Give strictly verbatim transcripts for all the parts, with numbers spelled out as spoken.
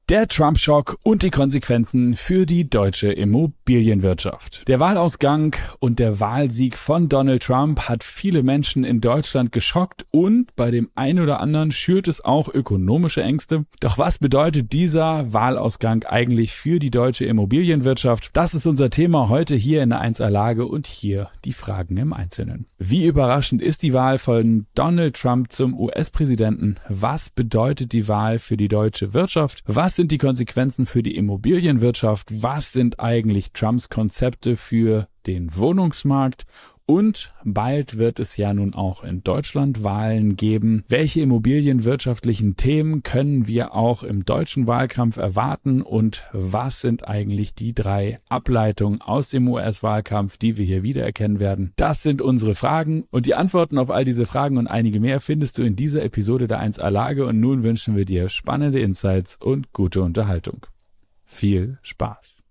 Der Trump-Schock und die Konsequenzen für die deutsche Immobilienwirtschaft. Der Wahlausgang und der Wahlsieg von Donald Trump hat viele Menschen in Deutschland geschockt und bei dem einen oder anderen schürt es auch ökonomische Ängste. Doch was bedeutet dieser Wahlausgang eigentlich für die deutsche Immobilienwirtschaft? Das ist unser Thema heute hier in der eins A-Lage und hier die Fragen im Einzelnen. Wie überraschend ist die Wahl von Donald Trump zum U S-Präsidenten? Was bedeutet die Wahl für die deutsche Wirtschaft? Was sind die Konsequenzen für die Immobilienwirtschaft? Was sind eigentlich Trumps Konzepte für den Wohnungsmarkt? Und bald wird es ja nun auch in Deutschland Wahlen geben. Welche immobilienwirtschaftlichen Themen können wir auch im deutschen Wahlkampf erwarten? Und was sind eigentlich die drei Ableitungen aus dem U S-Wahlkampf, die wir hier wiedererkennen werden? Das sind unsere Fragen und die Antworten auf all diese Fragen und einige mehr findest du in dieser Episode der eins A-Lage. Und nun wünschen wir dir spannende Insights und gute Unterhaltung. Viel Spaß!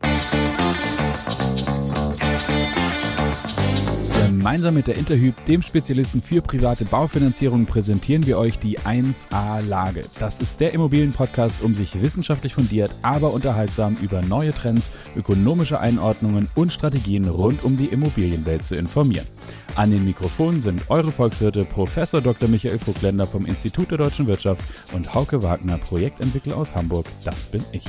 Gemeinsam mit der Interhyp, dem Spezialisten für private Baufinanzierung, präsentieren wir euch die eins A-Lage. Das ist der Immobilienpodcast, um sich wissenschaftlich fundiert, aber unterhaltsam über neue Trends, ökonomische Einordnungen und Strategien rund um die Immobilienwelt zu informieren. An den Mikrofonen sind eure Volkswirte Professor Doktor Michael Vogtländer vom Institut der Deutschen Wirtschaft und Hauke Wagner, Projektentwickler aus Hamburg. Das bin ich.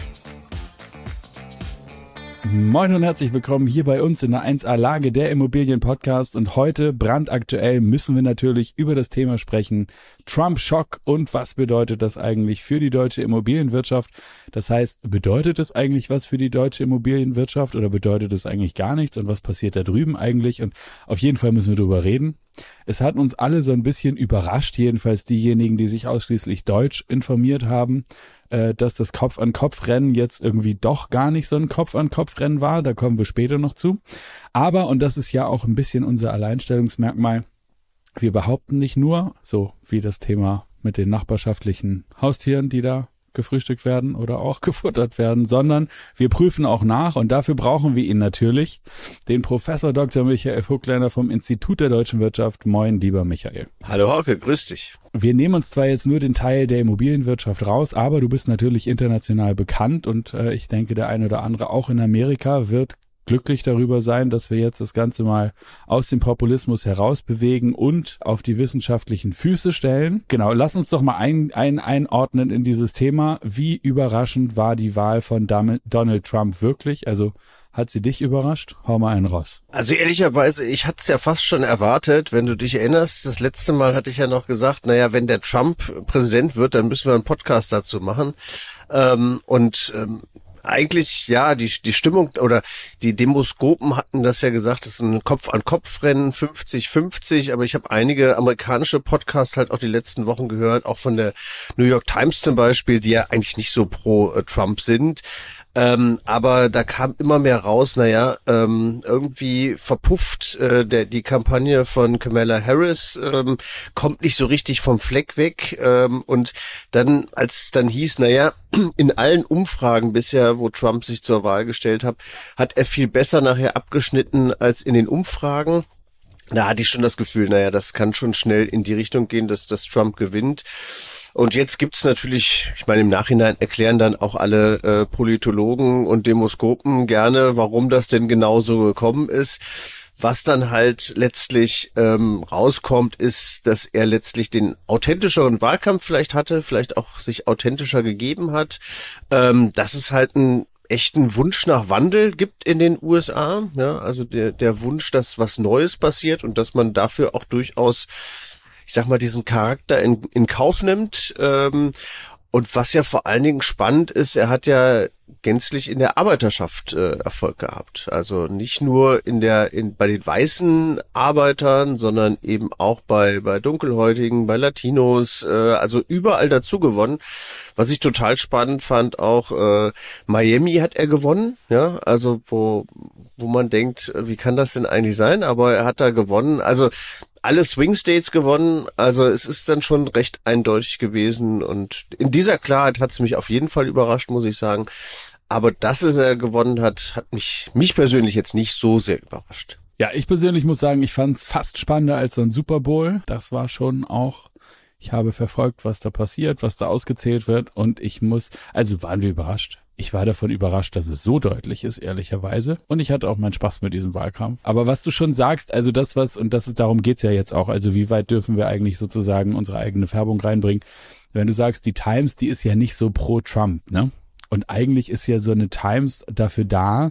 Moin und herzlich willkommen hier bei uns in der eins A-Lage, der Immobilien-Podcast. Und heute, brandaktuell, müssen wir natürlich über das Thema sprechen. Trump-Schock und was bedeutet das eigentlich für die deutsche Immobilienwirtschaft? Das heißt, bedeutet es eigentlich was für die deutsche Immobilienwirtschaft oder bedeutet es eigentlich gar nichts? Und was passiert da drüben eigentlich? Und auf jeden Fall müssen wir darüber reden. Es hat uns alle so ein bisschen überrascht, jedenfalls diejenigen, die sich ausschließlich deutsch informiert haben, äh, dass das Kopf-an-Kopf-Rennen jetzt irgendwie doch gar nicht so ein Kopf-an-Kopf-Rennen war. Da kommen wir später noch zu. Aber, und das ist ja auch ein bisschen unser Alleinstellungsmerkmal, wir behaupten nicht nur, so wie das Thema mit den nachbarschaftlichen Haustieren, die da gefrühstückt werden oder auch gefuttert werden, sondern wir prüfen auch nach und dafür brauchen wir ihn natürlich, den Professor Doktor Michael Vogtländer vom Institut der Deutschen Wirtschaft. Moin, lieber Michael. Hallo Hauke, grüß dich. Wir nehmen uns zwar jetzt nur den Teil der Immobilienwirtschaft raus, aber du bist natürlich international bekannt und äh, ich denke, der eine oder andere auch in Amerika wird glücklich darüber sein, dass wir jetzt das Ganze mal aus dem Populismus herausbewegen und auf die wissenschaftlichen Füße stellen. Genau, lass uns doch mal ein, ein, einordnen in dieses Thema. Wie überraschend war die Wahl von Donald Trump wirklich? Also hat sie dich überrascht? Hau mal einen raus. Also ehrlicherweise, ich hatte es ja fast schon erwartet, wenn du dich erinnerst. Das letzte Mal hatte ich ja noch gesagt, naja, wenn der Trump Präsident wird, dann müssen wir einen Podcast dazu machen. Ähm, und ähm, Eigentlich, ja, die die Stimmung oder die Demoskopen hatten das ja gesagt, das ist ein Kopf-an-Kopf-Rennen, fünfzig fünfzig, aber ich habe einige amerikanische Podcasts halt auch die letzten Wochen gehört, auch von der New York Times zum Beispiel, die ja eigentlich nicht so pro äh, Trump sind. Ähm, aber da kam immer mehr raus, naja, ähm, irgendwie verpufft äh, der, die Kampagne von Kamala Harris, ähm, kommt nicht so richtig vom Fleck weg. Ähm, und dann, als es dann hieß, naja, in allen Umfragen bisher, wo Trump sich zur Wahl gestellt hat, hat er viel besser nachher abgeschnitten als in den Umfragen. Da hatte ich schon das Gefühl, naja, das kann schon schnell in die Richtung gehen, dass, dass Trump gewinnt. Und jetzt gibt's natürlich, ich meine, im Nachhinein erklären dann auch alle äh, Politologen und Demoskopen gerne, warum das denn genau so gekommen ist. Was dann halt letztlich ähm, rauskommt, ist, dass er letztlich den authentischeren Wahlkampf vielleicht hatte, vielleicht auch sich authentischer gegeben hat. Ähm, dass es halt einen echten Wunsch nach Wandel gibt in den U S A. Ja, also der, der Wunsch, dass was Neues passiert und dass man dafür auch durchaus, ich sag mal, diesen Charakter in, in Kauf nimmt. Ähm, und was ja vor allen Dingen spannend ist, er hat ja gänzlich in der Arbeiterschaft äh, Erfolg gehabt. Also nicht nur in der in bei den weißen Arbeitern, sondern eben auch bei bei Dunkelhäutigen, bei Latinos, äh, also überall dazu gewonnen. Was ich total spannend fand, auch äh, Miami hat er gewonnen, ja, also wo wo man denkt, wie kann das denn eigentlich sein? Aber er hat da gewonnen. Also alle Swing States gewonnen, also es ist dann schon recht eindeutig gewesen und in dieser Klarheit hat es mich auf jeden Fall überrascht, muss ich sagen. Aber dass es er gewonnen hat, hat mich mich persönlich jetzt nicht so sehr überrascht. Ja, ich persönlich muss sagen, ich fand es fast spannender als so ein Super Bowl. Das war schon auch Ich habe verfolgt, was da passiert, was da ausgezählt wird und ich muss, also waren wir überrascht. Ich war davon überrascht, dass es so deutlich ist, ehrlicherweise. Und ich hatte auch meinen Spaß mit diesem Wahlkampf. Aber was du schon sagst, also das was, und das ist, darum geht's ja jetzt auch, also wie weit dürfen wir eigentlich sozusagen unsere eigene Färbung reinbringen? Wenn du sagst, die Times, die ist ja nicht so pro Trump, ne? Und eigentlich ist ja so eine Times dafür da,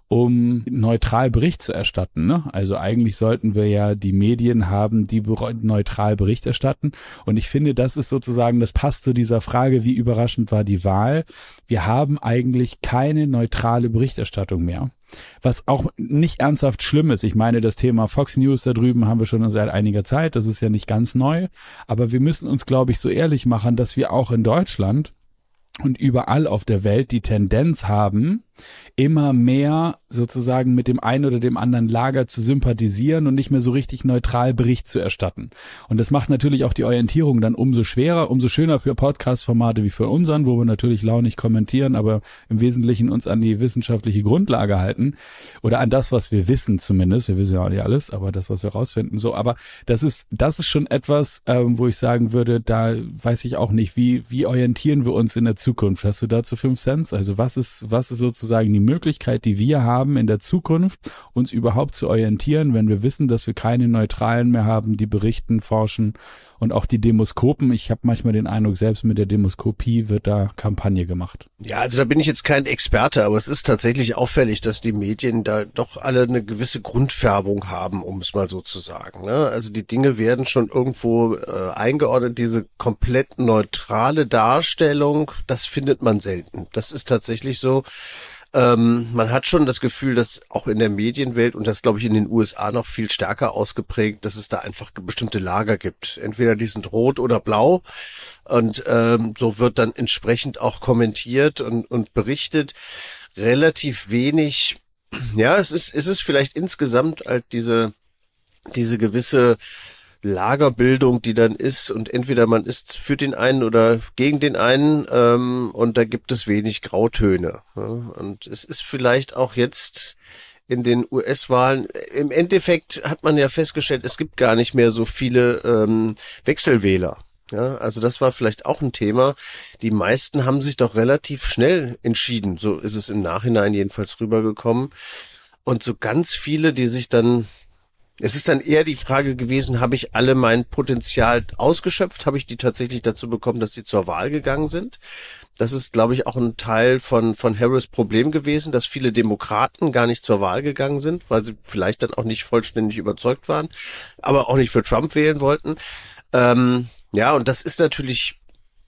um neutral Bericht zu erstatten, ne? Also eigentlich sollten wir ja die Medien haben, die neutral Bericht erstatten. Und ich finde, das ist sozusagen, das passt zu dieser Frage, wie überraschend war die Wahl. Wir haben eigentlich keine neutrale Berichterstattung mehr. Was auch nicht ernsthaft schlimm ist. Ich meine, das Thema Fox News da drüben haben wir schon seit einiger Zeit. Das ist ja nicht ganz neu. Aber wir müssen uns, glaube ich, so ehrlich machen, dass wir auch in Deutschland und überall auf der Welt die Tendenz haben, immer mehr sozusagen mit dem einen oder dem anderen Lager zu sympathisieren und nicht mehr so richtig neutral Bericht zu erstatten. Und das macht natürlich auch die Orientierung dann umso schwerer, umso schöner für Podcast-Formate wie für unseren, wo wir natürlich launig kommentieren, aber im Wesentlichen uns an die wissenschaftliche Grundlage halten oder an das, was wir wissen zumindest. Wir wissen ja auch nicht alles, aber das, was wir rausfinden, so. Aber das ist, das ist schon etwas, ähm, wo ich sagen würde, da weiß ich auch nicht, wie, wie orientieren wir uns in der Zukunft? Hast du dazu fünf Cents? Also was ist, was ist sozusagen die Möglichkeit, die wir haben in der Zukunft, uns überhaupt zu orientieren, wenn wir wissen, dass wir keine Neutralen mehr haben, die berichten, forschen und auch die Demoskopen. Ich habe manchmal den Eindruck, selbst mit der Demoskopie wird da Kampagne gemacht. Ja, also da bin ich jetzt kein Experte, aber es ist tatsächlich auffällig, dass die Medien da doch alle eine gewisse Grundfärbung haben, um es mal so zu sagen, ne? Also die Dinge werden schon irgendwo äh, eingeordnet. Diese komplett neutrale Darstellung, das findet man selten. Das ist tatsächlich so. Ähm, man hat schon das Gefühl, dass auch in der Medienwelt, und das glaube ich in den U S A noch viel stärker ausgeprägt, dass es da einfach bestimmte Lager gibt. Entweder die sind rot oder blau und ähm, so wird dann entsprechend auch kommentiert und, und berichtet. Relativ wenig, ja, es ist, es ist vielleicht insgesamt halt diese, diese gewisse Lagerbildung, die dann ist, und entweder man ist für den einen oder gegen den einen, ähm, und da gibt es wenig Grautöne. Ja? Und es ist vielleicht auch jetzt in den U S-Wahlen, im Endeffekt hat man ja festgestellt, es gibt gar nicht mehr so viele ähm, Wechselwähler. Ja, also das war vielleicht auch ein Thema. Die meisten haben sich doch relativ schnell entschieden, so ist es im Nachhinein jedenfalls rübergekommen. Und so ganz viele, die sich dann Es ist dann eher die Frage gewesen, habe ich alle mein Potenzial ausgeschöpft? Habe ich die tatsächlich dazu bekommen, dass sie zur Wahl gegangen sind? Das ist, glaube ich, auch ein Teil von von Harris' Problem gewesen, dass viele Demokraten gar nicht zur Wahl gegangen sind, weil sie vielleicht dann auch nicht vollständig überzeugt waren, aber auch nicht für Trump wählen wollten. Ähm, ja, und das ist natürlich,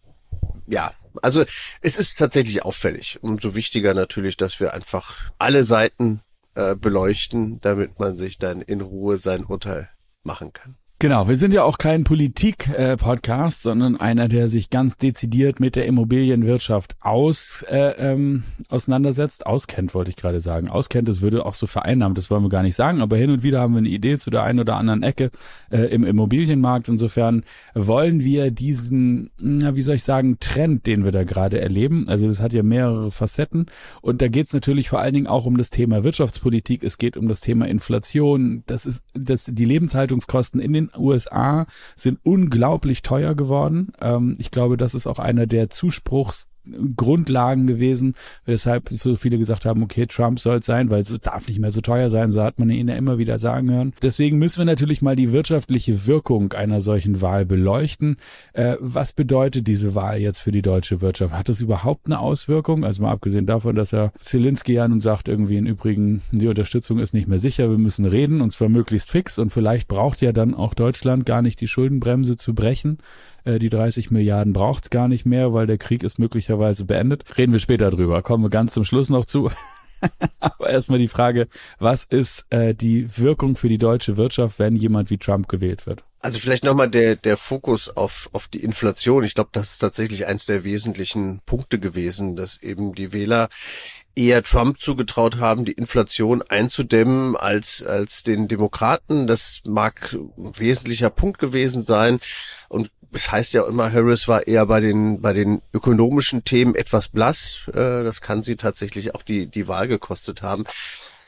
ja, also es ist tatsächlich auffällig. Umso wichtiger natürlich, dass wir einfach alle Seiten beleuchten, damit man sich dann in Ruhe sein Urteil machen kann. Genau, wir sind ja auch kein Politik-Podcast, sondern einer, der sich ganz dezidiert mit der Immobilienwirtschaft aus äh, ähm, auseinandersetzt. Auskennt, wollte ich gerade sagen. Auskennt, das würde auch so vereinnahmt, das wollen wir gar nicht sagen, aber hin und wieder haben wir eine Idee zu der einen oder anderen Ecke äh, im Immobilienmarkt. Insofern wollen wir diesen, na, wie soll ich sagen, Trend, den wir da gerade erleben, also das hat ja mehrere Facetten, und da geht es natürlich vor allen Dingen auch um das Thema Wirtschaftspolitik, es geht um das Thema Inflation, das ist das die Lebenshaltungskosten in den U S A sind unglaublich teuer geworden. Ähm, ich glaube, das ist auch einer der Zuspruchsgrundlagen gewesen, weshalb so viele gesagt haben, okay, Trump soll es sein, weil es darf nicht mehr so teuer sein, so hat man ihn ja immer wieder sagen hören. Deswegen müssen wir natürlich mal die wirtschaftliche Wirkung einer solchen Wahl beleuchten. Äh, was bedeutet diese Wahl jetzt für die deutsche Wirtschaft? Hat das überhaupt eine Auswirkung? Also mal abgesehen davon, dass er Zelensky ja nun sagt, irgendwie im Übrigen, die Unterstützung ist nicht mehr sicher, wir müssen reden, und zwar möglichst fix, und vielleicht braucht ja dann auch Deutschland gar nicht die Schuldenbremse zu brechen. Äh, die dreißig Milliarden braucht's gar nicht mehr, weil der Krieg ist möglicherweise beendet. Reden wir später drüber, kommen wir ganz zum Schluss noch zu. Aber erstmal die Frage, was ist äh, die Wirkung für die deutsche Wirtschaft, wenn jemand wie Trump gewählt wird? Also vielleicht nochmal der der Fokus auf auf die Inflation. Ich glaube, das ist tatsächlich eins der wesentlichen Punkte gewesen, dass eben die Wähler eher Trump zugetraut haben, die Inflation einzudämmen, als als den Demokraten. Das mag ein wesentlicher Punkt gewesen sein. Und es heißt ja immer, Harris war eher bei den bei den ökonomischen Themen etwas blass. Das kann sie tatsächlich auch die die Wahl gekostet haben.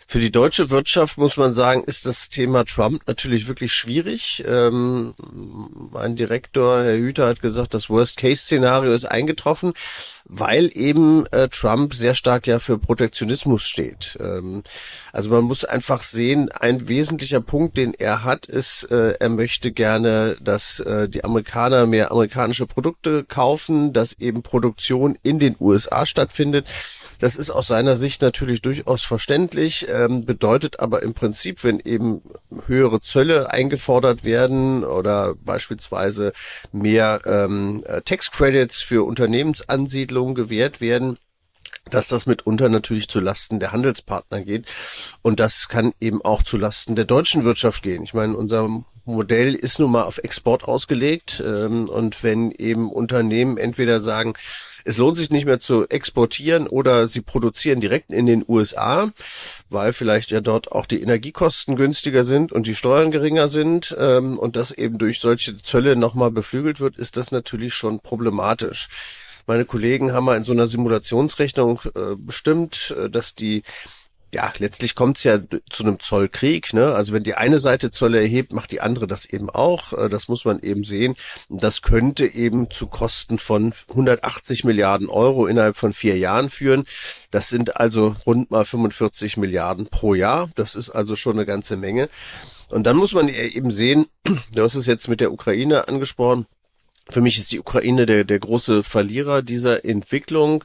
Für die deutsche Wirtschaft muss man sagen, ist das Thema Trump natürlich wirklich schwierig. Ähm, mein Direktor, Herr Hüter, hat gesagt, das Worst-Case-Szenario ist eingetroffen, weil eben äh, Trump sehr stark ja für Protektionismus steht. Ähm, also man muss einfach sehen, ein wesentlicher Punkt, den er hat, ist, äh, er möchte gerne, dass äh, die Amerikaner mehr amerikanische Produkte kaufen, dass eben Produktion in den U S A stattfindet. Das ist aus seiner Sicht natürlich durchaus verständlich, ähm, bedeutet aber im Prinzip, wenn eben höhere Zölle eingefordert werden oder beispielsweise mehr ähm, Tax Credits für Unternehmensansiedlungen gewährt werden, dass das mitunter natürlich zu Lasten der Handelspartner geht. Und das kann eben auch zu Lasten der deutschen Wirtschaft gehen. Ich meine, unser Modell ist nun mal auf Export ausgelegt. Ähm, und wenn eben Unternehmen entweder sagen, es lohnt sich nicht mehr zu exportieren oder sie produzieren direkt in den U S A, weil vielleicht ja dort auch die Energiekosten günstiger sind und die Steuern geringer sind, ähm, und das eben durch solche Zölle nochmal beflügelt wird, ist das natürlich schon problematisch. Meine Kollegen haben mal in so einer Simulationsrechnung äh, bestimmt, äh, dass die, ja, letztlich kommt es ja zu einem Zollkrieg, ne? Also wenn die eine Seite Zölle erhebt, macht die andere das eben auch. Äh, das muss man eben sehen. Das könnte eben zu Kosten von hundertachtzig Milliarden Euro innerhalb von vier Jahren führen. Das sind also rund mal fünfundvierzig Milliarden pro Jahr. Das ist also schon eine ganze Menge. Und dann muss man eben sehen, du hast es jetzt mit der Ukraine angesprochen, für mich ist die Ukraine der, der große Verlierer dieser Entwicklung.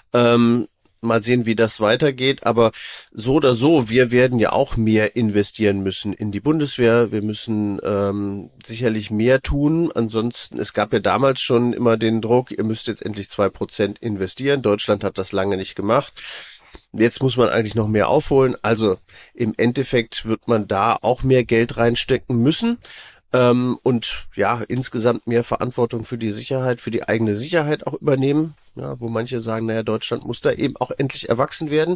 Ähm, mal sehen, wie das weitergeht. Aber so oder so, wir werden ja auch mehr investieren müssen in die Bundeswehr. Wir müssen ähm, sicherlich mehr tun. Ansonsten, es gab ja damals schon immer den Druck, ihr müsst jetzt endlich zwei Prozent investieren. Deutschland hat das lange nicht gemacht. Jetzt muss man eigentlich noch mehr aufholen. Also im Endeffekt wird man da auch mehr Geld reinstecken müssen. Ähm, und ja, insgesamt mehr Verantwortung für die Sicherheit, für die eigene Sicherheit auch übernehmen, ja, wo manche sagen, naja, Deutschland muss da eben auch endlich erwachsen werden.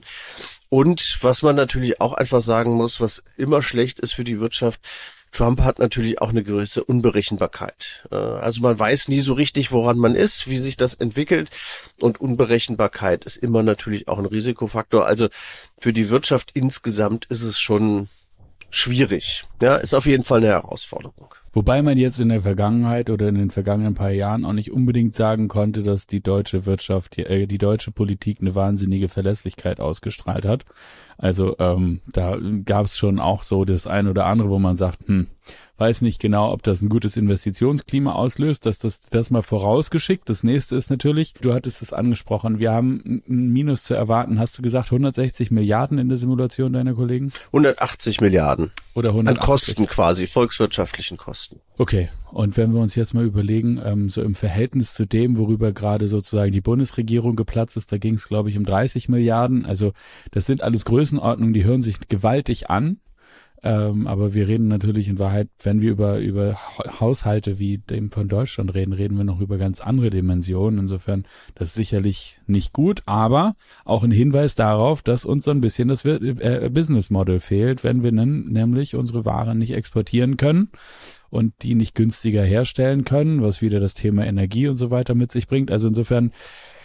Und was man natürlich auch einfach sagen muss, was immer schlecht ist für die Wirtschaft, Trump hat natürlich auch eine gewisse Unberechenbarkeit. Äh, also man weiß nie so richtig, woran man ist, wie sich das entwickelt. Und Unberechenbarkeit ist immer natürlich auch ein Risikofaktor. Also für die Wirtschaft insgesamt ist es schon schwierig. Ja, ist auf jeden Fall eine Herausforderung. Wobei man jetzt in der Vergangenheit oder in den vergangenen paar Jahren auch nicht unbedingt sagen konnte, dass die deutsche Wirtschaft, die, äh, die deutsche Politik eine wahnsinnige Verlässlichkeit ausgestrahlt hat. Also ähm, da gab es schon auch so das ein oder andere, wo man sagt, hm, weiß nicht genau, ob das ein gutes Investitionsklima auslöst, dass das das mal vorausgeschickt. Das nächste ist natürlich, du hattest es angesprochen, wir haben ein Minus zu erwarten. Hast du gesagt hundertsechzig Milliarden in der Simulation deiner Kollegen? hundertachtzig Milliarden. Oder hundertachtzig. An Kosten quasi, volkswirtschaftlichen Kosten. Okay, und wenn wir uns jetzt mal überlegen, ähm, so im Verhältnis zu dem, worüber gerade sozusagen die Bundesregierung geplatzt ist, da ging es, glaube ich, um dreißig Milliarden. Also das sind alles Größenordnungen, die hören sich gewaltig an. Ähm, aber wir reden natürlich in Wahrheit, wenn wir über über Haushalte wie dem von Deutschland reden, reden wir noch über ganz andere Dimensionen. Insofern, das ist sicherlich nicht gut, aber auch ein Hinweis darauf, dass uns so ein bisschen das äh, Business Model fehlt, wenn wir dann nämlich unsere Waren nicht exportieren können und die nicht günstiger herstellen können, was wieder das Thema Energie und so weiter mit sich bringt. Also insofern,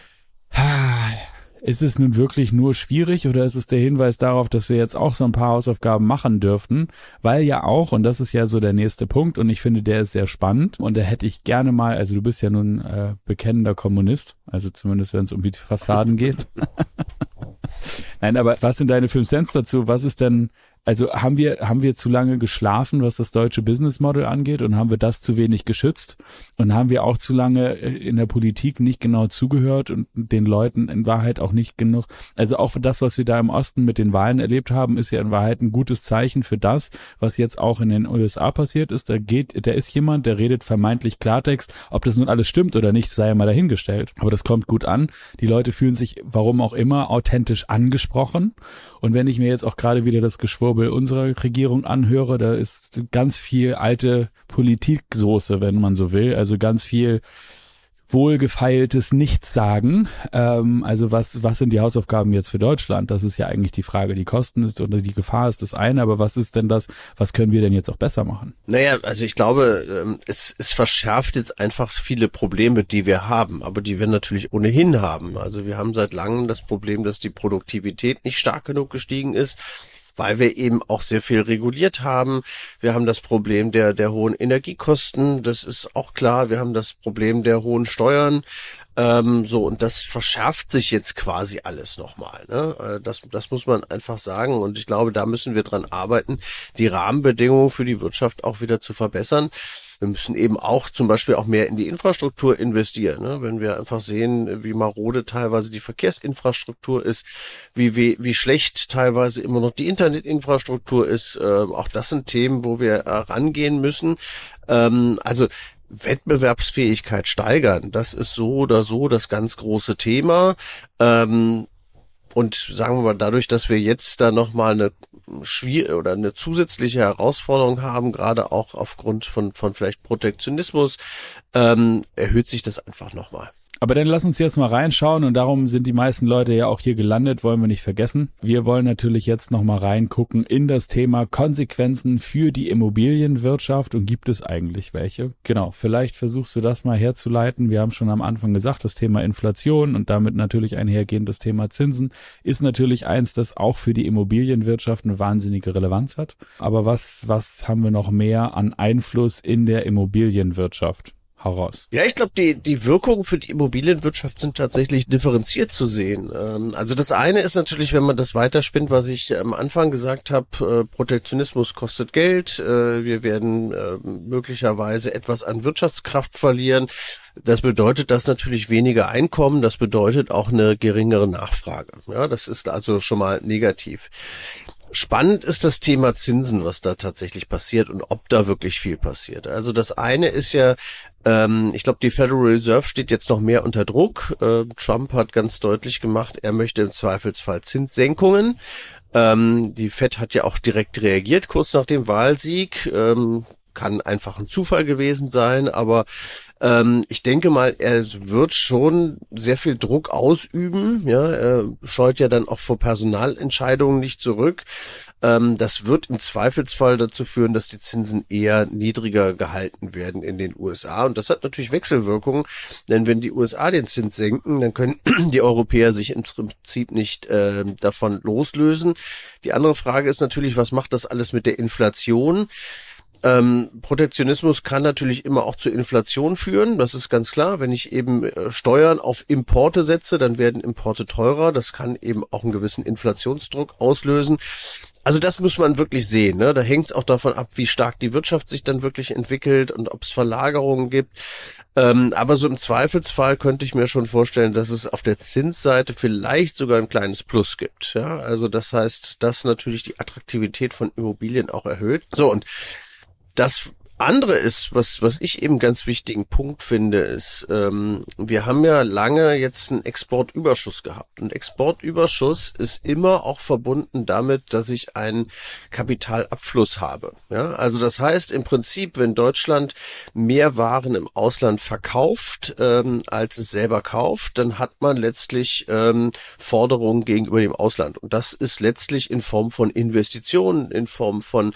ist es nun wirklich nur schwierig oder ist es der Hinweis darauf, dass wir jetzt auch so ein paar Hausaufgaben machen dürften? Weil ja auch, und das ist ja so der nächste Punkt und ich finde, der ist sehr spannend und da hätte ich gerne mal, also du bist ja nun äh, bekennender Kommunist, also zumindest wenn es um die Fassaden geht. Nein, aber was sind deine fünf Cents dazu? Was ist denn, also haben wir haben wir zu lange geschlafen, was das deutsche Business Model angeht und haben wir das zu wenig geschützt und haben wir auch zu lange in der Politik nicht genau zugehört und den Leuten in Wahrheit auch nicht genug, also auch für das, was wir da im Osten mit den Wahlen erlebt haben, ist ja in Wahrheit ein gutes Zeichen für das, was jetzt auch in den U S A passiert ist. Da geht, da ist jemand, der redet vermeintlich Klartext, ob das nun alles stimmt oder nicht, sei ja mal dahingestellt. Aber das kommt gut an. Die Leute fühlen sich, warum auch immer, authentisch angesprochen. Und wenn ich mir jetzt auch gerade wieder das Geschwurbel unserer Regierung anhöre, da ist ganz viel alte Politiksoße, wenn man so will, also ganz viel wohlgefeiltes Nichtsagen. Ähm, also was was sind die Hausaufgaben jetzt für Deutschland? Das ist ja eigentlich die Frage. Die Kosten ist oder die Gefahr ist das eine, aber was ist denn das, was können wir denn jetzt auch besser machen? Naja, also ich glaube, es, es verschärft jetzt einfach viele Probleme, die wir haben, aber die wir natürlich ohnehin haben. Also wir haben seit langem das Problem, dass die Produktivität nicht stark genug gestiegen ist. weil wir eben auch sehr viel reguliert haben. Wir haben das Problem der, der hohen Energiekosten, das ist auch klar. Wir haben das Problem der hohen Steuern. Ähm, so, und das verschärft sich jetzt quasi alles nochmal, ne? Das, das muss man einfach sagen. Und ich glaube, da müssen wir dran arbeiten, die Rahmenbedingungen für die Wirtschaft auch wieder zu verbessern. Wir müssen eben auch zum Beispiel auch mehr in die Infrastruktur investieren, ne? Wenn wir einfach sehen, wie marode teilweise die Verkehrsinfrastruktur ist, wie, wie, wie schlecht teilweise immer noch die Internetinfrastruktur ist, äh, auch das sind Themen, wo wir äh, rangehen müssen. Ähm, also Wettbewerbsfähigkeit steigern, das ist so oder so das ganz große Thema. Ähm, und sagen wir mal, dadurch, dass wir jetzt da nochmal eine schwierige oder eine zusätzliche Herausforderung haben, gerade auch aufgrund von, von vielleicht Protektionismus, ähm, erhöht sich das einfach nochmal. Aber dann lass uns jetzt mal reinschauen und darum sind die meisten Leute ja auch hier gelandet, wollen wir nicht vergessen. Wir wollen natürlich jetzt nochmal reingucken in das Thema Konsequenzen für die Immobilienwirtschaft und gibt es eigentlich welche? Genau, vielleicht versuchst du das mal herzuleiten. Wir haben schon am Anfang gesagt, das Thema Inflation und damit natürlich einhergehend das Thema Zinsen ist natürlich eins, das auch für die Immobilienwirtschaft eine wahnsinnige Relevanz hat. Aber was, was haben wir noch mehr an Einfluss in der Immobilienwirtschaft? Heraus. Ja, ich glaube, die die Wirkungen für die Immobilienwirtschaft sind tatsächlich differenziert zu sehen. Ähm, also das eine ist natürlich, wenn man das weiterspinnt, was ich am Anfang gesagt habe, äh, Protektionismus kostet Geld, äh, wir werden äh, möglicherweise etwas an Wirtschaftskraft verlieren. Das bedeutet, dass natürlich weniger Einkommen, das bedeutet auch eine geringere Nachfrage. Ja, das ist also schon mal negativ. Spannend ist das Thema Zinsen, was da tatsächlich passiert und ob da wirklich viel passiert. Also das eine ist ja, ähm, ich glaube, die Federal Reserve steht jetzt noch mehr unter Druck. Äh, Trump hat ganz deutlich gemacht, er möchte im Zweifelsfall Zinssenkungen. Ähm, die Fed hat ja auch direkt reagiert, kurz nach dem Wahlsieg. Ähm, kann einfach ein Zufall gewesen sein, aber ähm, ich denke mal, er wird schon sehr viel Druck ausüben. Ja, er scheut ja dann auch vor Personalentscheidungen nicht zurück. Ähm, das wird im Zweifelsfall dazu führen, dass die Zinsen eher niedriger gehalten werden in den U S A. Und das hat natürlich Wechselwirkungen, denn wenn die U S A den Zins senken, dann können die Europäer sich im Prinzip nicht äh, davon loslösen. Die andere Frage ist natürlich, was macht das alles mit der Inflation? Ähm, Protektionismus kann natürlich immer auch zur Inflation führen, das ist ganz klar. Wenn ich eben äh, Steuern auf Importe setze, dann werden Importe teurer. Das kann eben auch einen gewissen Inflationsdruck auslösen. Also das muss man wirklich sehen, ne? Da hängt es auch davon ab, wie stark die Wirtschaft sich dann wirklich entwickelt und ob es Verlagerungen gibt. Ähm, aber so im Zweifelsfall könnte ich mir schon vorstellen, dass es auf der Zinsseite vielleicht sogar ein kleines Plus gibt. Ja, also das heißt, dass natürlich die Attraktivität von Immobilien auch erhöht. So, und das andere ist, was was ich eben ganz wichtigen Punkt finde, ist, ähm, wir haben ja lange jetzt einen Exportüberschuss gehabt. Und Exportüberschuss ist immer auch verbunden damit, dass ich einen Kapitalabfluss habe. Ja, also das heißt im Prinzip, wenn Deutschland mehr Waren im Ausland verkauft, ähm, als es selber kauft, dann hat man letztlich ähm, Forderungen gegenüber dem Ausland. Und das ist letztlich in Form von Investitionen, in Form von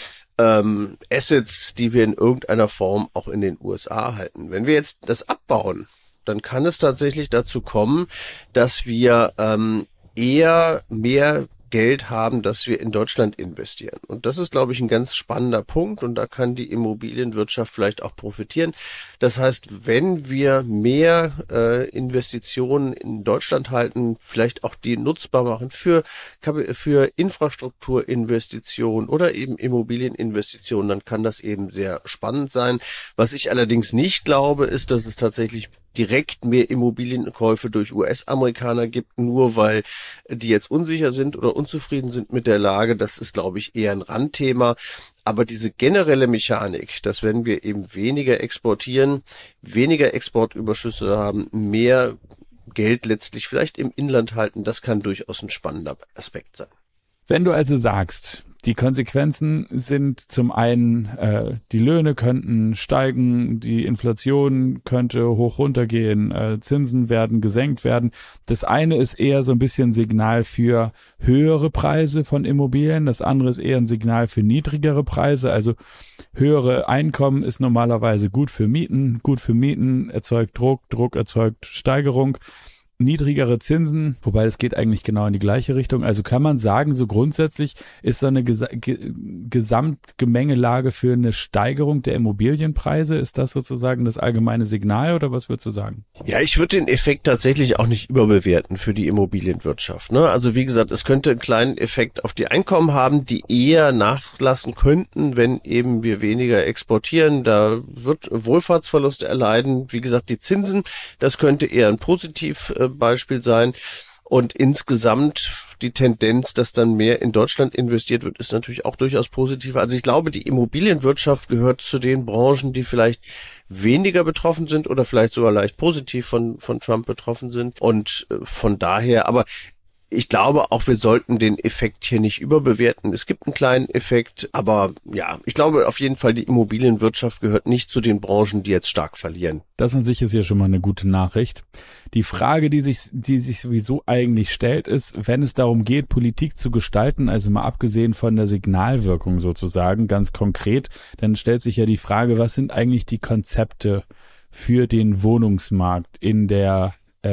Ähm, Assets, die wir in irgendeiner Form auch in den U S A halten. Wenn wir jetzt das abbauen, dann kann es tatsächlich dazu kommen, dass wir ähm, eher mehr Geld haben, das wir in Deutschland investieren. Und das ist, glaube ich, ein ganz spannender Punkt und da kann die Immobilienwirtschaft vielleicht auch profitieren. Das heißt, wenn wir mehr äh, Investitionen in Deutschland halten, vielleicht auch die nutzbar machen für, für Infrastrukturinvestitionen oder eben Immobilieninvestitionen, dann kann das eben sehr spannend sein. Was ich allerdings nicht glaube, ist, dass es tatsächlich direkt mehr Immobilienkäufe durch U S-Amerikaner gibt, nur weil die jetzt unsicher sind oder unzufrieden sind mit der Lage. Das ist, glaube ich, eher ein Randthema. Aber diese generelle Mechanik, dass wenn wir eben weniger exportieren, weniger Exportüberschüsse haben, mehr Geld letztlich vielleicht im Inland halten, das kann durchaus ein spannender Aspekt sein. Wenn du also sagst, die Konsequenzen sind zum einen, äh, die Löhne könnten steigen, die Inflation könnte hoch runtergehen, äh, Zinsen werden gesenkt werden. Das eine ist eher so ein bisschen Signal für höhere Preise von Immobilien, das andere ist eher ein Signal für niedrigere Preise. Also höhere Einkommen ist normalerweise gut für Mieten, gut für Mieten erzeugt Druck, Druck erzeugt Steigerung. niedrigere Zinsen, wobei es geht eigentlich genau in die gleiche Richtung. Also kann man sagen, so grundsätzlich ist so eine Ges- Ge- Gesamtgemengelage für eine Steigerung der Immobilienpreise. Ist das sozusagen das allgemeine Signal oder was würdest du sagen? Ja, ich würde den Effekt tatsächlich auch nicht überbewerten für die Immobilienwirtschaft. Ne? Also wie gesagt, es könnte einen kleinen Effekt auf die Einkommen haben, die eher nachlassen könnten, wenn eben wir weniger exportieren. Da wird Wohlfahrtsverluste erleiden. Wie gesagt, die Zinsen, das könnte eher ein positiv Beispiel sein. Und insgesamt die Tendenz, dass dann mehr in Deutschland investiert wird, ist natürlich auch durchaus positiv. Also ich glaube, die Immobilienwirtschaft gehört zu den Branchen, die vielleicht weniger betroffen sind oder vielleicht sogar leicht positiv von, von Trump betroffen sind. Und von daher, aber ich glaube auch, wir sollten den Effekt hier nicht überbewerten. Es gibt einen kleinen Effekt, aber ja, ich glaube auf jeden Fall, die Immobilienwirtschaft gehört nicht zu den Branchen, die jetzt stark verlieren. Das an sich ist ja schon mal eine gute Nachricht. Die Frage, die sich, die sich sowieso eigentlich stellt, ist, wenn es darum geht, Politik zu gestalten, also mal abgesehen von der Signalwirkung sozusagen, ganz konkret, dann stellt sich ja die Frage, was sind eigentlich die Konzepte für den Wohnungsmarkt in der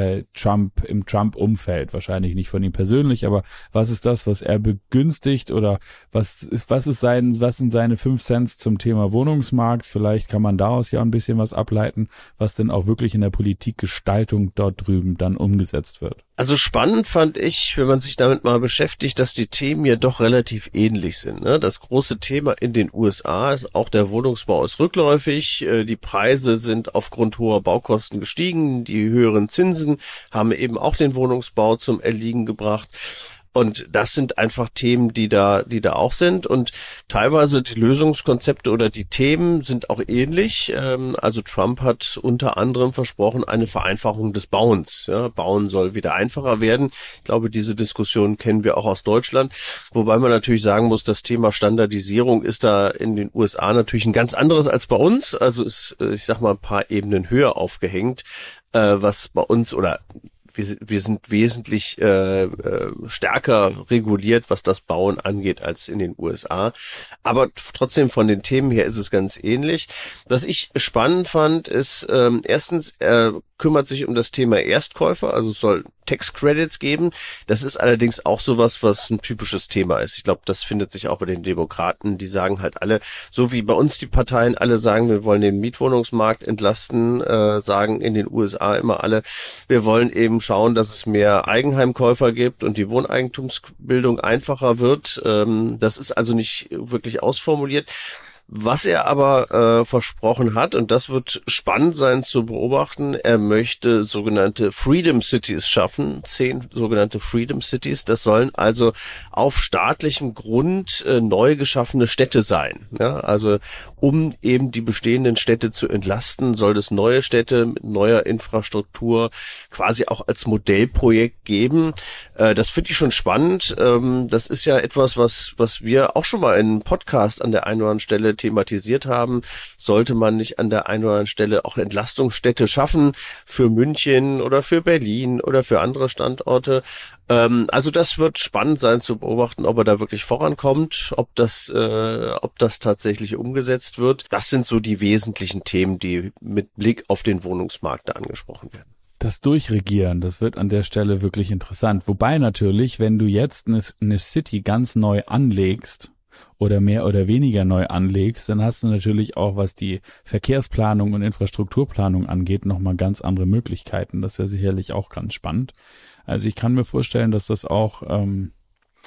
Trump, im Trump-Umfeld, wahrscheinlich nicht von ihm persönlich, aber was ist das, was er begünstigt oder was ist, was ist sein, was sind seine fünf Cents zum Thema Wohnungsmarkt? Vielleicht kann man daraus ja ein bisschen was ableiten, was denn auch wirklich in der Politikgestaltung dort drüben dann umgesetzt wird. Also spannend fand ich, wenn man sich damit mal beschäftigt, dass die Themen ja doch relativ ähnlich sind. Ne? Das große Thema in den U S A ist auch, der Wohnungsbau ist rückläufig, die Preise sind aufgrund hoher Baukosten gestiegen, die höheren Zinsen haben eben auch den Wohnungsbau zum Erliegen gebracht. Und das sind einfach Themen, die da, die da auch sind. Und teilweise die Lösungskonzepte oder die Themen sind auch ähnlich. Also Trump hat unter anderem versprochen, eine Vereinfachung des Bauens. Ja, Bauen soll wieder einfacher werden. Ich glaube, diese Diskussion kennen wir auch aus Deutschland. Wobei man natürlich sagen muss, das Thema Standardisierung ist da in den U S A natürlich ein ganz anderes als bei uns. Also ist, ich sag mal, ein paar Ebenen höher aufgehängt, was bei uns oder Wir, wir sind wesentlich äh, äh, stärker reguliert, was das Bauen angeht, als in den U S A. Aber trotzdem von den Themen her ist es ganz ähnlich. Was ich spannend fand, ist ähm, erstens, er kümmert sich um das Thema Erstkäufer, also es soll Tax Credits geben. Das ist allerdings auch sowas, was ein typisches Thema ist. Ich glaube, das findet sich auch bei den Demokraten. Die sagen halt alle, so wie bei uns die Parteien alle sagen, wir wollen den Mietwohnungsmarkt entlasten, äh, sagen in den U S A immer alle, wir wollen eben schauen, dass es mehr Eigenheimkäufer gibt und die Wohneigentumsbildung einfacher wird. Ähm, das ist also nicht wirklich ausformuliert. Was er aber äh, versprochen hat, und das wird spannend sein zu beobachten, er möchte sogenannte Freedom Cities schaffen, zehn sogenannte Freedom Cities. Das sollen also auf staatlichem Grund äh, neu geschaffene Städte sein. Ja, also um eben die bestehenden Städte zu entlasten, soll es neue Städte mit neuer Infrastruktur quasi auch als Modellprojekt geben. Äh, das finde ich schon spannend. Ähm, das ist ja etwas, was was wir auch schon mal in einem Podcast an der einen oder anderen Stelle thematisiert haben. Sollte man nicht an der einen oder anderen Stelle auch Entlastungsstädte schaffen für München oder für Berlin oder für andere Standorte? Ähm, also das wird spannend sein zu beobachten, ob er da wirklich vorankommt, ob das, äh, ob das tatsächlich umgesetzt wird. Das sind so die wesentlichen Themen, die mit Blick auf den Wohnungsmarkt da angesprochen werden. Das Durchregieren, das wird an der Stelle wirklich interessant. Wobei natürlich, wenn du jetzt eine, eine City ganz neu anlegst, oder mehr oder weniger neu anlegst, dann hast du natürlich auch, was die Verkehrsplanung und Infrastrukturplanung angeht, nochmal ganz andere Möglichkeiten. Das ist ja sicherlich auch ganz spannend. Also ich kann mir vorstellen, dass das auch ähm,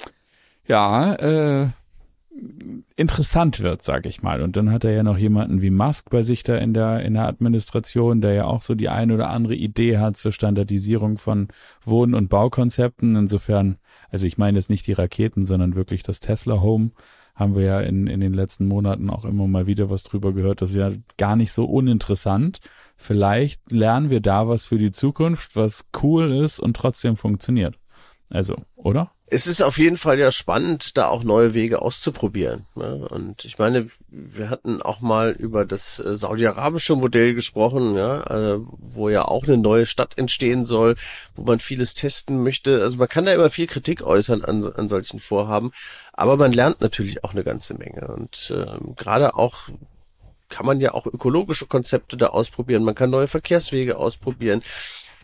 ja äh, interessant wird, sage ich mal. Und dann hat er ja noch jemanden wie Musk bei sich da in der in der Administration, der ja auch so die eine oder andere Idee hat zur Standardisierung von Wohn- und Baukonzepten. Insofern, also ich meine jetzt nicht die Raketen, sondern wirklich das Tesla Home. Haben wir ja in, in den letzten Monaten auch immer mal wieder was drüber gehört. Das ist ja gar nicht so uninteressant. Vielleicht lernen wir da was für die Zukunft, was cool ist und trotzdem funktioniert. Also, oder? Es ist auf jeden Fall ja spannend, da auch neue Wege auszuprobieren. Ne? Und ich meine, wir hatten auch mal über das äh, saudi-arabische Modell gesprochen, ja, äh, wo ja auch eine neue Stadt entstehen soll, wo man vieles testen möchte. Also man kann da immer viel Kritik äußern an, an solchen Vorhaben, aber man lernt natürlich auch eine ganze Menge. Und äh, gerade auch kann man ja auch ökologische Konzepte da ausprobieren. Man kann neue Verkehrswege ausprobieren.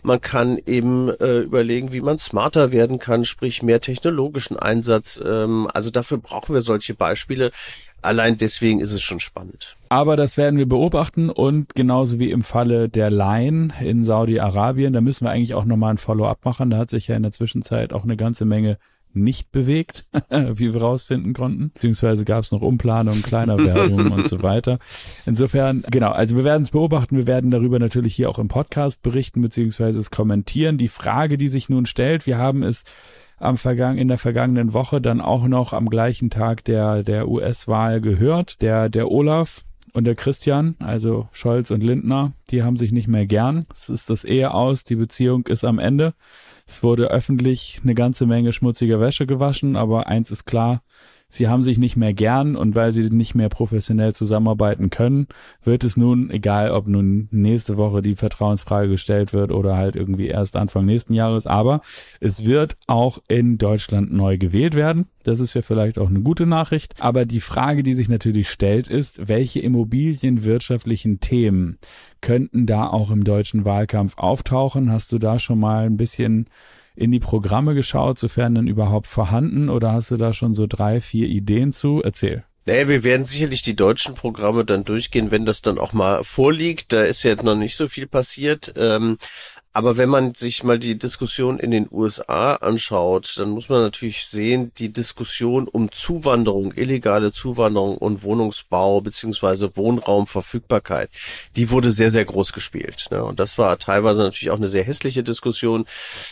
Man kann eben äh, überlegen, wie man smarter werden kann, sprich mehr technologischen Einsatz. Ähm, also dafür brauchen wir solche Beispiele. Allein deswegen ist es schon spannend. Aber das werden wir beobachten und genauso wie im Falle der Line in Saudi-Arabien, da müssen wir eigentlich auch nochmal ein Follow-up machen. Da hat sich ja in der Zwischenzeit auch eine ganze Menge nicht bewegt, wie wir rausfinden konnten. Beziehungsweise gab es noch Umplanung, kleiner Werbung und so weiter. Insofern, genau, also wir werden es beobachten. Wir werden darüber natürlich hier auch im Podcast berichten, beziehungsweise es kommentieren. Die Frage, die sich nun stellt, wir haben es am Vergangen, in der vergangenen Woche dann auch noch am gleichen Tag der, der U S-Wahl gehört. Der, der Olaf und der Christian, also Scholz und Lindner, die haben sich nicht mehr gern. Es ist das Ehe aus, die Beziehung ist am Ende. Es wurde öffentlich eine ganze Menge schmutziger Wäsche gewaschen, aber eins ist klar, sie haben sich nicht mehr gern und weil sie nicht mehr professionell zusammenarbeiten können, wird es nun, egal ob nun nächste Woche die Vertrauensfrage gestellt wird oder halt irgendwie erst Anfang nächsten Jahres, aber es wird auch in Deutschland neu gewählt werden. Das ist ja vielleicht auch eine gute Nachricht. Aber die Frage, die sich natürlich stellt, ist, welche immobilienwirtschaftlichen Themen könnten da auch im deutschen Wahlkampf auftauchen? Hast du da schon mal ein bisschen in die Programme geschaut, sofern dann überhaupt vorhanden, oder hast du da schon so drei, vier Ideen zu? Erzähl. Naja, wir werden sicherlich die deutschen Programme dann durchgehen, wenn das dann auch mal vorliegt. Da ist ja noch nicht so viel passiert. Ähm, aber wenn man sich mal die Diskussion in den U S A anschaut, dann muss man natürlich sehen, die Diskussion um Zuwanderung, illegale Zuwanderung und Wohnungsbau beziehungsweise Wohnraumverfügbarkeit, die wurde sehr, sehr groß gespielt. Ne? Und das war teilweise natürlich auch eine sehr hässliche Diskussion.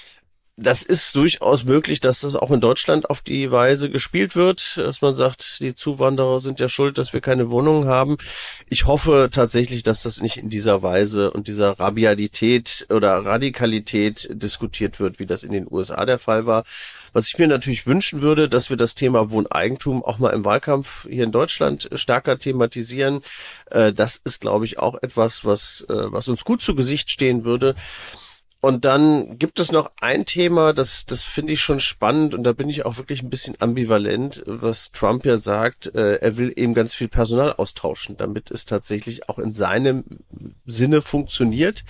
Das ist durchaus möglich, dass das auch in Deutschland auf die Weise gespielt wird, dass man sagt, die Zuwanderer sind ja schuld, dass wir keine Wohnungen haben. Ich hoffe tatsächlich, dass das nicht in dieser Weise und dieser Rabiatität oder Radikalität diskutiert wird, wie das in den U S A der Fall war. Was ich mir natürlich wünschen würde, dass wir das Thema Wohneigentum auch mal im Wahlkampf hier in Deutschland stärker thematisieren. Das ist, glaube ich, auch etwas, was, was uns gut zu Gesicht stehen würde. Und dann gibt es noch ein Thema, das das finde ich schon spannend und da bin ich auch wirklich ein bisschen ambivalent, was Trump ja sagt, äh, er will eben ganz viel Personal austauschen, damit es tatsächlich auch in seinem Sinne funktioniert.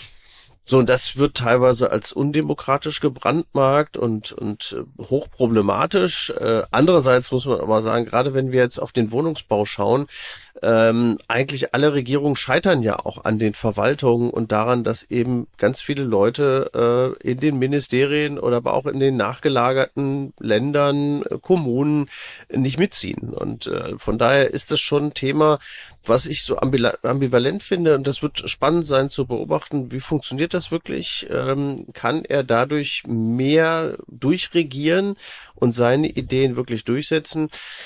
So, und das wird teilweise als undemokratisch gebrandmarkt und und hochproblematisch. Äh, andererseits muss man aber sagen, gerade wenn wir jetzt auf den Wohnungsbau schauen, ähm, eigentlich alle Regierungen scheitern ja auch an den Verwaltungen und daran, dass eben ganz viele Leute äh, in den Ministerien oder aber auch in den nachgelagerten Ländern, äh, Kommunen nicht mitziehen. Und äh, von daher ist das schon ein Thema, was ich so ambivalent finde, und das wird spannend sein zu beobachten, wie funktioniert das wirklich? Ähm, kann er dadurch mehr durchregieren und seine Ideen wirklich durchsetzen?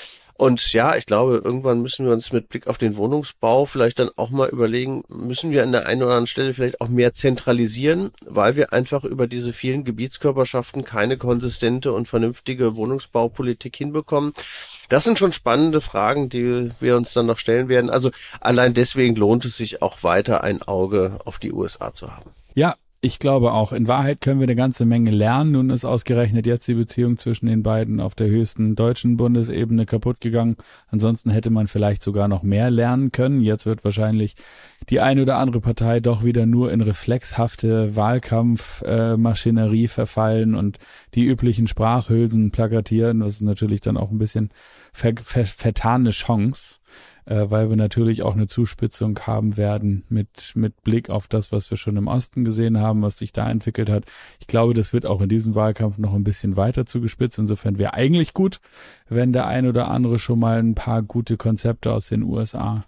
Und ja, ich glaube, irgendwann müssen wir uns mit Blick auf den Wohnungsbau vielleicht dann auch mal überlegen, müssen wir an der einen oder anderen Stelle vielleicht auch mehr zentralisieren, weil wir einfach über diese vielen Gebietskörperschaften keine konsistente und vernünftige Wohnungsbaupolitik hinbekommen. Das sind schon spannende Fragen, die wir uns dann noch stellen werden. Also allein deswegen lohnt es sich auch weiter, ein Auge auf die U S A zu haben. Ja, ich glaube auch. In Wahrheit können wir eine ganze Menge lernen. Nun ist ausgerechnet jetzt die Beziehung zwischen den beiden auf der höchsten deutschen Bundesebene kaputt gegangen. Ansonsten hätte man vielleicht sogar noch mehr lernen können. Jetzt wird wahrscheinlich die eine oder andere Partei doch wieder nur in reflexhafte Wahlkampfmaschinerie äh, verfallen und die üblichen Sprachhülsen plakatieren. Das ist natürlich dann auch ein bisschen ver ver vertane Chance, äh, weil wir natürlich auch eine Zuspitzung haben werden mit mit Blick auf das, was wir schon im Osten gesehen haben, was sich da entwickelt hat. Ich glaube, das wird auch in diesem Wahlkampf noch ein bisschen weiter zugespitzt. Insofern wäre eigentlich gut, wenn der ein oder andere schon mal ein paar gute Konzepte aus den U S A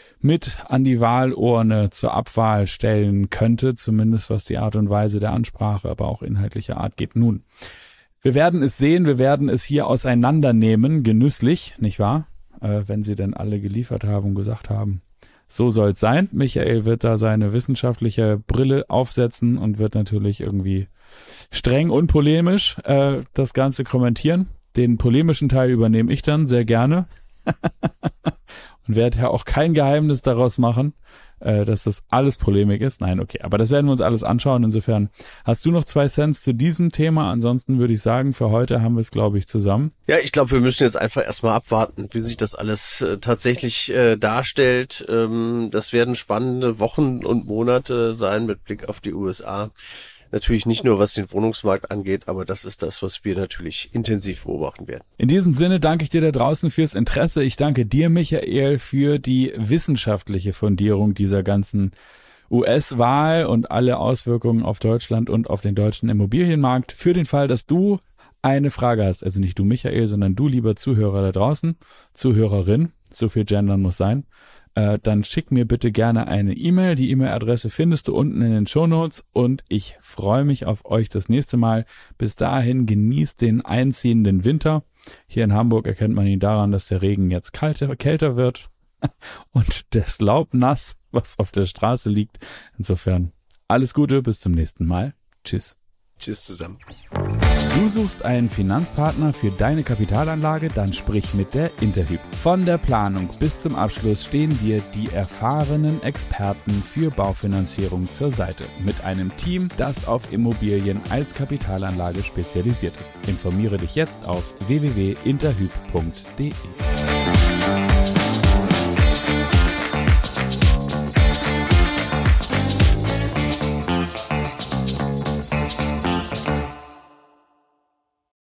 mit an die Wahlurne zur Abwahl stellen könnte, zumindest was die Art und Weise der Ansprache, aber auch inhaltliche Art geht. Nun, wir werden es sehen, wir werden es hier auseinandernehmen, genüsslich, nicht wahr? Äh, wenn sie denn alle geliefert haben und gesagt haben, so soll es sein. Michael wird da seine wissenschaftliche Brille aufsetzen und wird natürlich irgendwie streng und polemisch äh, das Ganze kommentieren. Den polemischen Teil übernehme ich dann sehr gerne. und werde ja auch kein Geheimnis daraus machen, äh, dass das alles Polemik ist. Nein, okay, aber das werden wir uns alles anschauen. Insofern hast du noch zwei Cents zu diesem Thema. Ansonsten würde ich sagen, für heute haben wir es, glaube ich, zusammen. Ja, ich glaube, wir müssen jetzt einfach erstmal abwarten, wie sich das alles äh, tatsächlich äh, darstellt. Ähm, das werden spannende Wochen und Monate sein mit Blick auf die U S A. Natürlich nicht nur, was den Wohnungsmarkt angeht, aber das ist das, was wir natürlich intensiv beobachten werden. In diesem Sinne danke ich dir da draußen fürs Interesse. Ich danke dir, Michael, für die wissenschaftliche Fundierung dieser ganzen U S-Wahl und alle Auswirkungen auf Deutschland und auf den deutschen Immobilienmarkt. Für den Fall, dass du eine Frage hast, also nicht du, Michael, sondern du, lieber Zuhörer da draußen, Zuhörerin, so viel Gendern muss sein, dann schick mir bitte gerne eine E-Mail. Die E-Mail-Adresse findest du unten in den Shownotes und ich freue mich auf euch das nächste Mal. Bis dahin genießt den einziehenden Winter. Hier in Hamburg erkennt man ihn daran, dass der Regen jetzt kalter, kälter wird und das Laub nass, was auf der Straße liegt. Insofern alles Gute, bis zum nächsten Mal. Tschüss. Tschüss zusammen. Du suchst einen Finanzpartner für deine Kapitalanlage? Dann sprich mit der Interhyp. Von der Planung bis zum Abschluss stehen dir die erfahrenen Experten für Baufinanzierung zur Seite. Mit einem Team, das auf Immobilien als Kapitalanlage spezialisiert ist. Informiere dich jetzt auf w w w punkt interhyp punkt d e.